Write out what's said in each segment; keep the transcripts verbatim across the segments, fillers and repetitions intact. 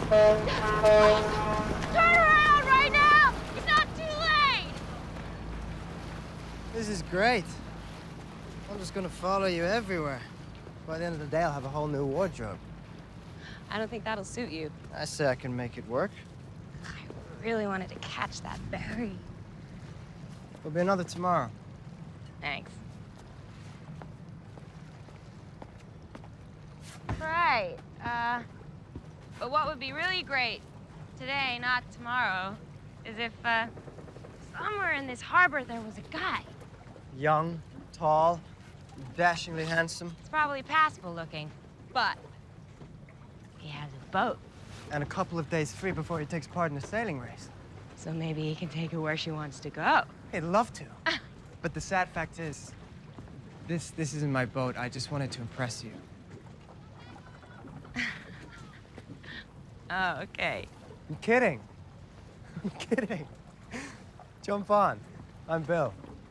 Turn around right now! It's not too late! This is great. I'm just gonna follow you everywhere. By the end of the day, I'll have a whole new wardrobe. I don't think that'll suit you. I say I can make it work. I really wanted to catch that berry. There'll be another tomorrow. Thanks. Right. Uh, but what would be really great today, not tomorrow, is if, uh, somewhere in this harbor there was a guy. Young, tall, dashingly handsome. It's probably passable looking, but he has a boat. And a couple of days free before he takes part in a sailing race. So maybe he can take her where she wants to go. He'd love to. But the sad fact is, this, this isn't my boat. I just wanted to impress you. Oh, okay. I'm kidding. I'm kidding. Jump on. I'm Bill.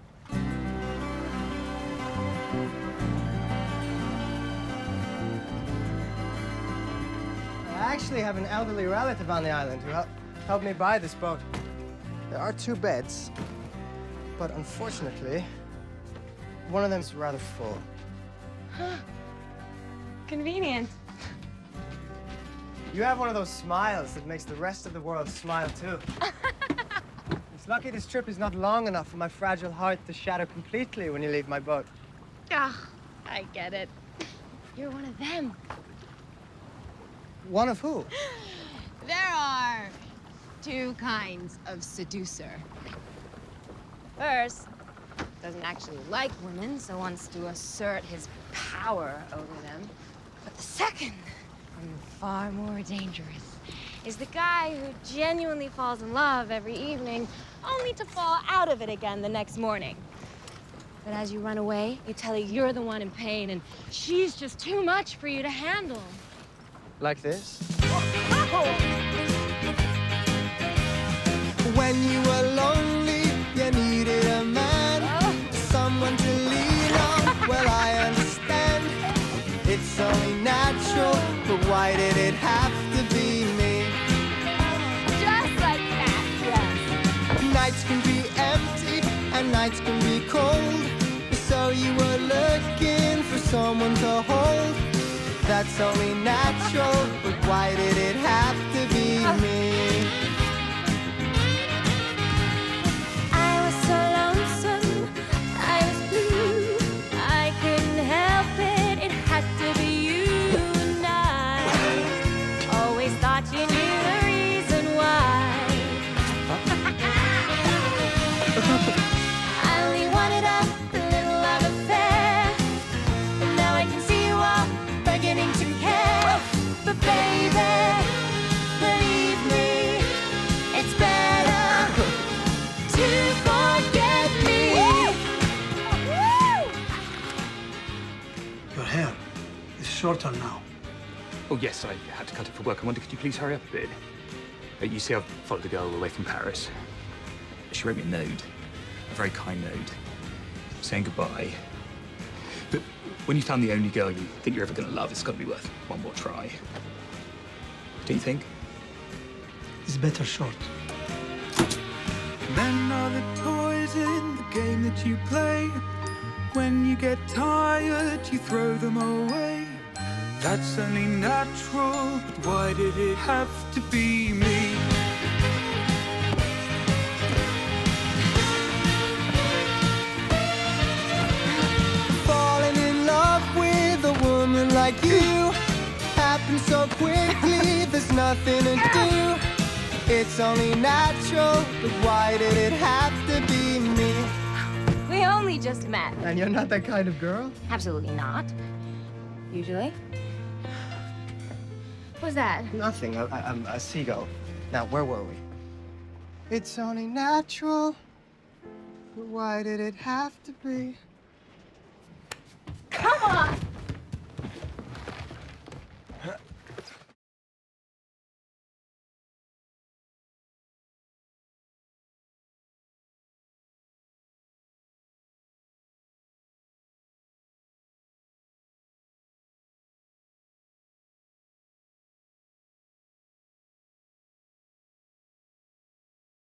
I actually have an elderly relative on the island who helped, helped me buy this boat. There are two beds, but unfortunately, one of them is rather full. Convenient. You have one of those smiles that makes the rest of the world smile, too. It's lucky this trip is not long enough for my fragile heart to shatter completely when you leave my boat. Ah, I get it. You're one of them. One of who? There are two kinds of seducer. First, doesn't actually like women, so wants to assert his power over them. But the second, and far more dangerous, is the guy who genuinely falls in love every evening, only to fall out of it again the next morning. But as you run away, you tell her you're the one in pain, and she's just too much for you to handle. Like this? When you were lonely, you needed a man, oh. someone to lean on. Well, I understand. It's only natural, but why did it have to be me? Just like that, yes. Nights can be empty and nights can be cold. So you were looking for someone to hold. That's only natural, but why did it have to be me? I was so lonesome, I was blue. I couldn't help it, it had to be you. And I always thought you knew the reason why. I only wanted a little love affair, and now I can see you all beginning to care. But baby, believe me, it's better to forget me. Your hair is shorter now. Oh, yes, I had to cut it for work. I wonder, could you please hurry up a bit? Uh, you see, I've followed a girl away from Paris. She wrote me a note, a very kind note, saying goodbye. But when you found the only girl you think you're ever going to love, it's got to be worth one more try. Don't you think? It's better short. Then are the toys in the game that you play. When you get tired, you throw them away. That's only natural, but why did it have to be me? Falling in love with a woman like you happens so quickly, there's nothing to do. It's only natural, but why did it have to be me? We only just met. And you're not that kind of girl? Absolutely not. Usually. What's that? Nothing. I, I, I'm a seagull. Now, where were we? It's only natural, but why did it have to be?